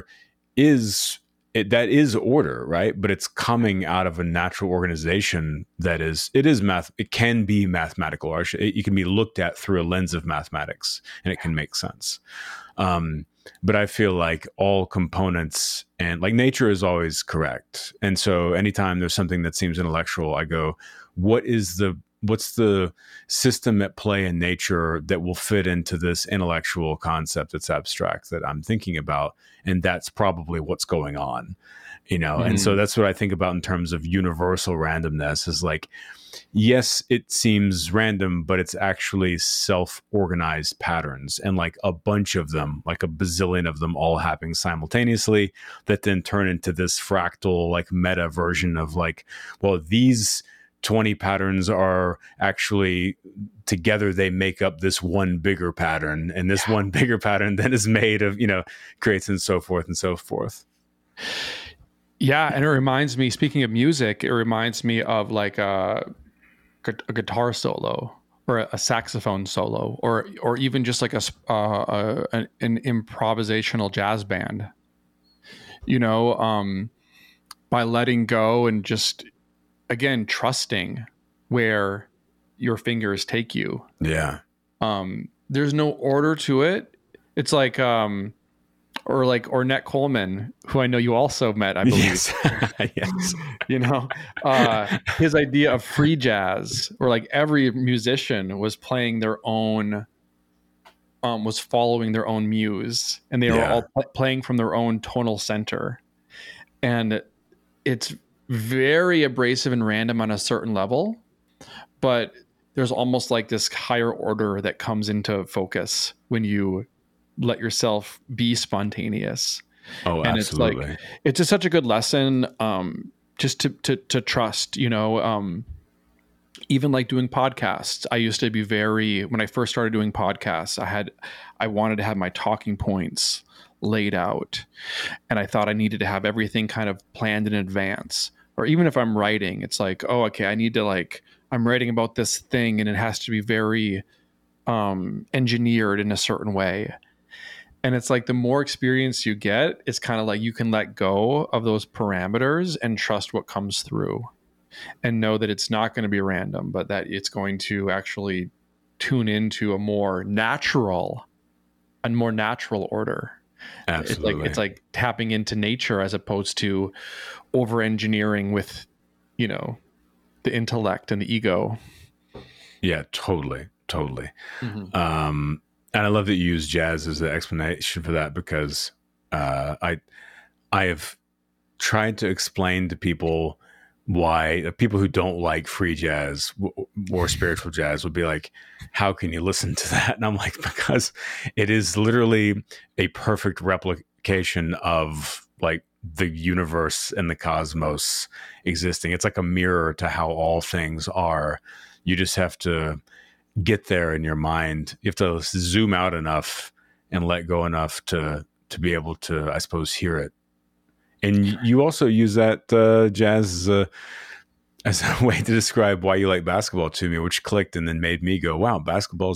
is it, that is order, right? But it's coming out of a natural organization that is it is math. It can be mathematical, or it, it can be looked at through a lens of mathematics, and it can make sense. Um, but I feel like all components and like nature is always correct, and so anytime there's something that seems intellectual, I go, what is the what's the system at play in nature that will fit into this intellectual concept that's abstract that I'm thinking about? And that's probably what's going on, you know? Mm. And so that's what I think about in terms of universal randomness is like, yes, it seems random, but it's actually self-organized patterns and like a bunch of them, like a bazillion of them all happening simultaneously that then turn into this fractal, like meta version of like, well, these twenty patterns are actually together, they make up this one bigger pattern, and this yeah. one bigger pattern then is made of, you know, creates and so forth and so forth. Yeah. And it reminds me, speaking of music, it reminds me of like a, a guitar solo or a saxophone solo, or, or even just like a, uh, a an, an improvisational jazz band, you know, um, by letting go and just, again, trusting where your fingers take you. Yeah. Um, there's no order to it. It's like, um, or like Ornette Coleman, who I know you also met, I believe. Yes. Yes. You know, uh, his idea of free jazz, where like every musician was playing their own, um, was following their own muse, and they were Yeah. all pl- playing from their own tonal center. And it's very abrasive and random on a certain level, but there's almost like this higher order that comes into focus when you let yourself be spontaneous. Oh, and absolutely. It's like, it's just such a good lesson, um, just to, to, to trust, you know, um, even like doing podcasts. I used to be very, when I first started doing podcasts, I had, I wanted to have my talking points laid out, and I thought I needed to have everything kind of planned in advance. Or even if I'm writing, it's like, oh, okay, I need to like, I'm writing about this thing and it has to be very um, engineered in a certain way. And it's like the more experience you get, it's kind of like you can let go of those parameters and trust what comes through, and know that it's not going to be random, but that it's going to actually tune into a more natural, a more natural order. Absolutely. It's like, it's like tapping into nature as opposed to over engineering with, you know, the intellect and the ego. Yeah, totally. Totally. Mm-hmm. Um, and I love that you use jazz as the explanation for that, because uh, I I have tried to explain to people why uh, people who don't like free jazz w- or spiritual jazz would be like, how can you listen to that? And I'm like, because it is literally a perfect replication of like the universe and the cosmos existing. It's like a mirror to how all things are. You just have to get there in your mind. You have to zoom out enough and let go enough to to be able to, I suppose, hear it. And you also use that uh, jazz as a, as a way to describe why you like basketball to me, which clicked and then made me go, wow, basketball